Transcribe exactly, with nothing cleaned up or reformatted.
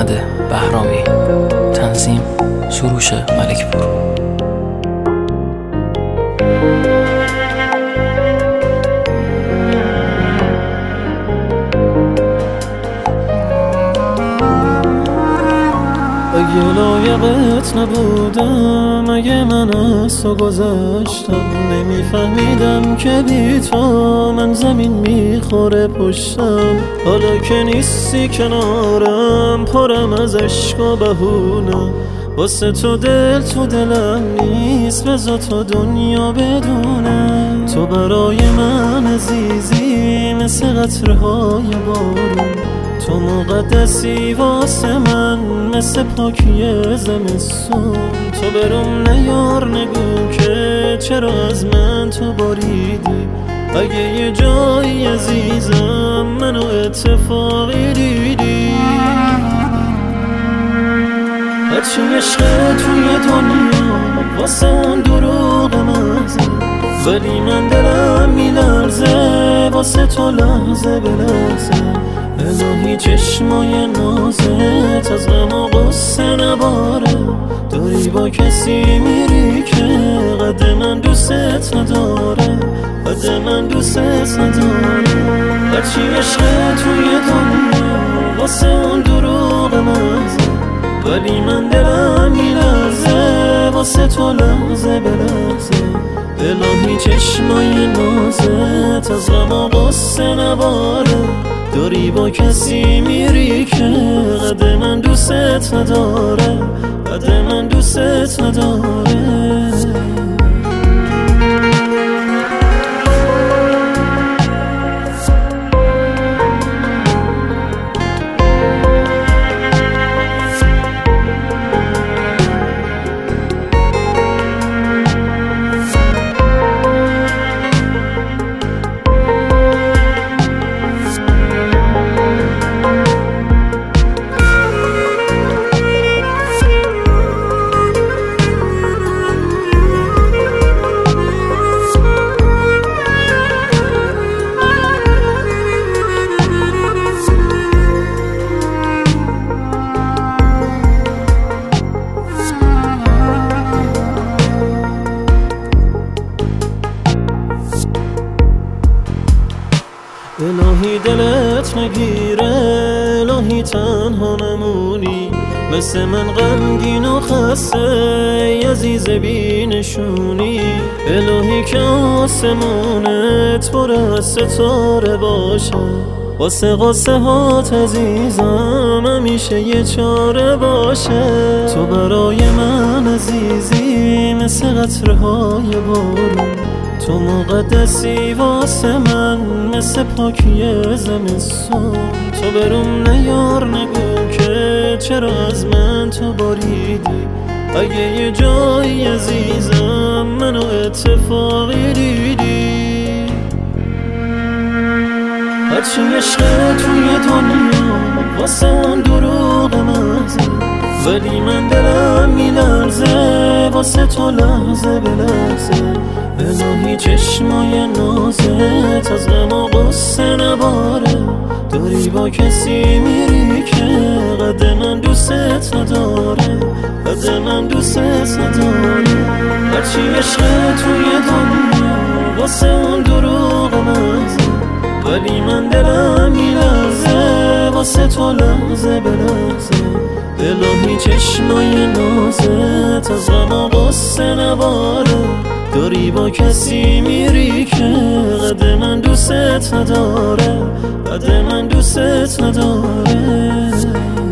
محمد بهرامی. تنظیم سروش ملکپور. اگه لایقت نبودم، اگه من از تو گذشتم، نمیفهمیدم که بی تو من زمین میخوره پشتم. حالا که نیستی کنارم، پرم از عشق و بهونه، واسه تو دل تو دلم نیست، بذار تا دنیا بدونه. تو برای من عزیزی مثل قطره‌های بارون، تو مقدسی واسه من مثل پاکی زمستون. تو برام نیار نگو که چرا از من تو باریدی، اگه یه جایی عزیزم منو اتفاقی دیدی. هرچی عشق توی دنیا واسه اون دروغ مزه، ولی من دلم میلرزه واسه تو لحظه به لحظه. الهی چشمای نازت از غم و غصه نباره، داری با کسی میری که قد من دوست نداره، قد من دوست نداره. هرچی عشق توی دنیا واسه اون دروغ مزه، ولی من دلم میلرزه واسه تو لحظه به لحظه. الهی چشمای نازت از غم و غصه نباره، داری با کسی میری که قد من دوست نداره، قد من دوست نداره. الهی دلت نگیره، الهی تنها نمونی، مثل من غمگین و خسته عزیز بی نشونی. الهی که آسمونت پر از ستاره باشه، واسه قصه هات عزیزم همیشه یه چاره باشه. تو برای من عزیزی مثل قطره‌های بارون، تو مقدسی واسه من مثل پاکی زمستون. تو برام نیار نگو که چرا از من تو باریدی، اگه یه جایی عزیزم منو اتفاقی دیدی. هرچی عشق توی دنیا واسه اون دروغ مزه، ولی من دلم میلرزه واسه تو لحظه به لحظه. الهی چشمای نازت از غم و غصه نباره، داری با کسی میری که قد من دوست نداره، قد من دوست نداره. هرچی عشق توی دنیا واسه اون دروغ مزه، ولی من دلم میلرزه واسه تو لحظه به لحظه. الهی چشمای نازت از غم و غصه نباره، داری با کسی میری که قد من دوست نداره، قد من دوست نداره.